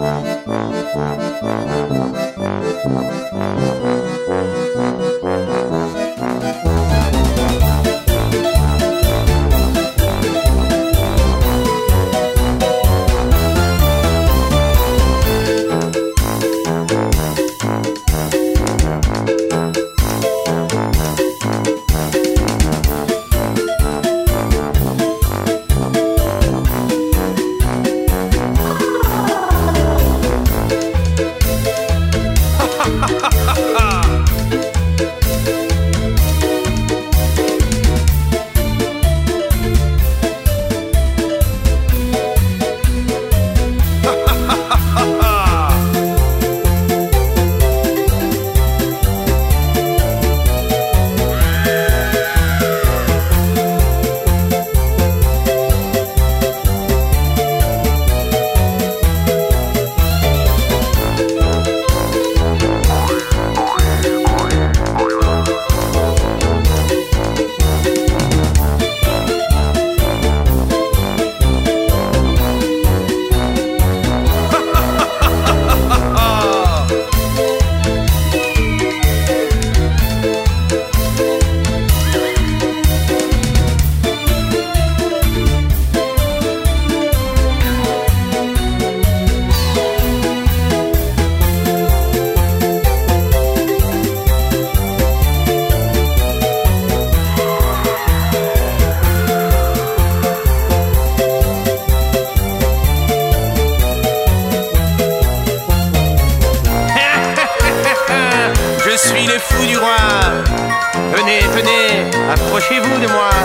Je suis le fou du roi. Venez, venez, approchez-vous de moi.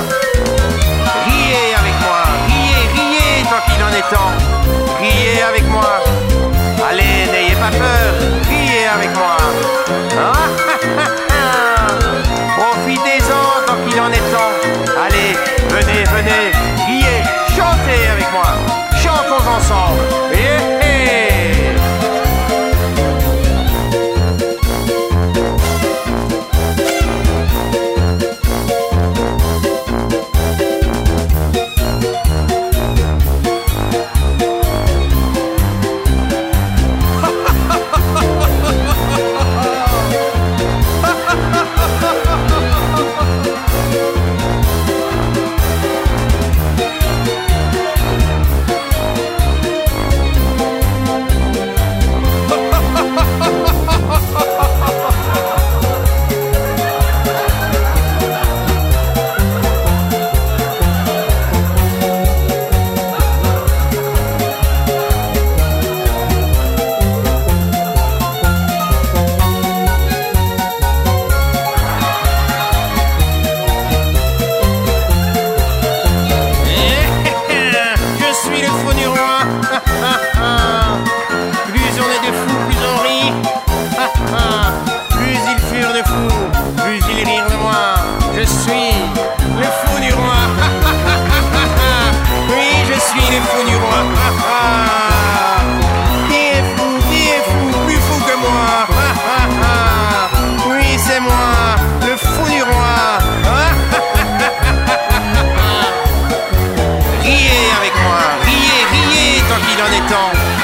Riez avec moi, riez, riez, tant qu'il en est temps. Riez avec moi. Allez, n'ayez pas peur, riez avec moi. Profitez-en tant qu'il en est temps. Allez, venez, venez, riez, chantez avec moi. Chantons ensemble. Yeah. Plus ils rirent de moi. Je suis le fou du roi. Oui, je suis le fou du roi. Qui est fou, plus fou que moi. Oui, c'est moi, le fou du roi. Riez avec moi, riez, riez tant qu'il en est temps.